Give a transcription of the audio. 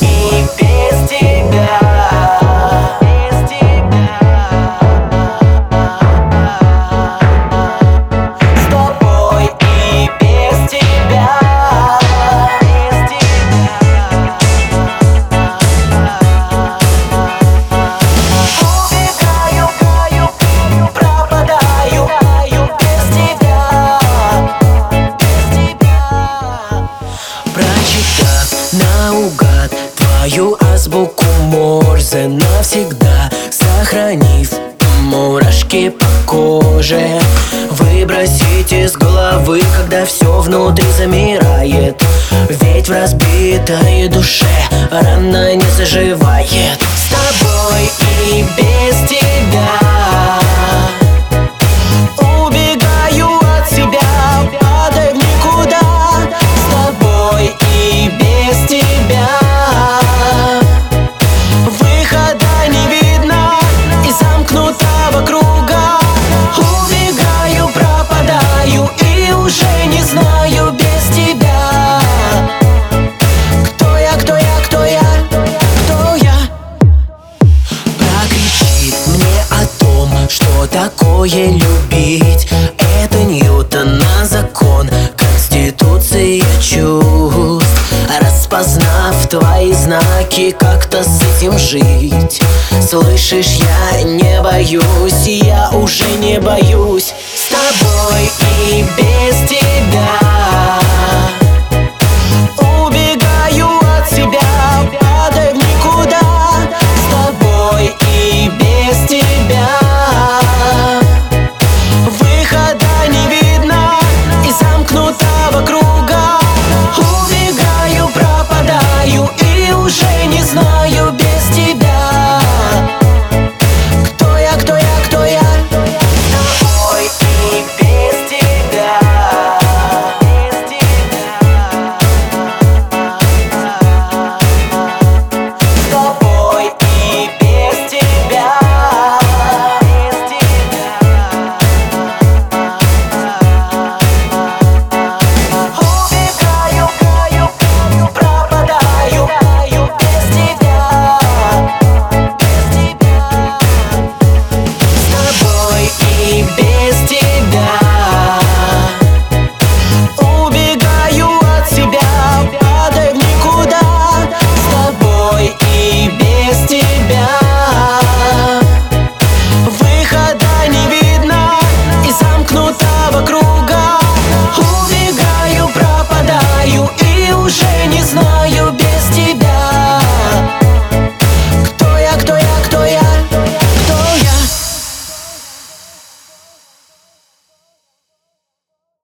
и без тебя. С тобой и без тебя. Прочитав наугад твою азбуку Морзе, навсегда сохранив мурашки по коже, выбросить из головы, когда все внутри замирает. Ведь в разбитой душе рана не заживает. С тобой и без тебя. Убегаю от себя, падай в никуда. С тобой и без тебя. Выхода не видно из замкнутого круга. Убегаю, пропадаю и уже не знаю без тебя. Кто я, кто я, кто я, кто я? Прокричит мне о том, что такое любить. Это Ньютона закон, конституция чувств. Распознав твои знаки, как-то с этим жить. Слышишь, я не боюсь, я уже не боюсь. С тобой и без тебя.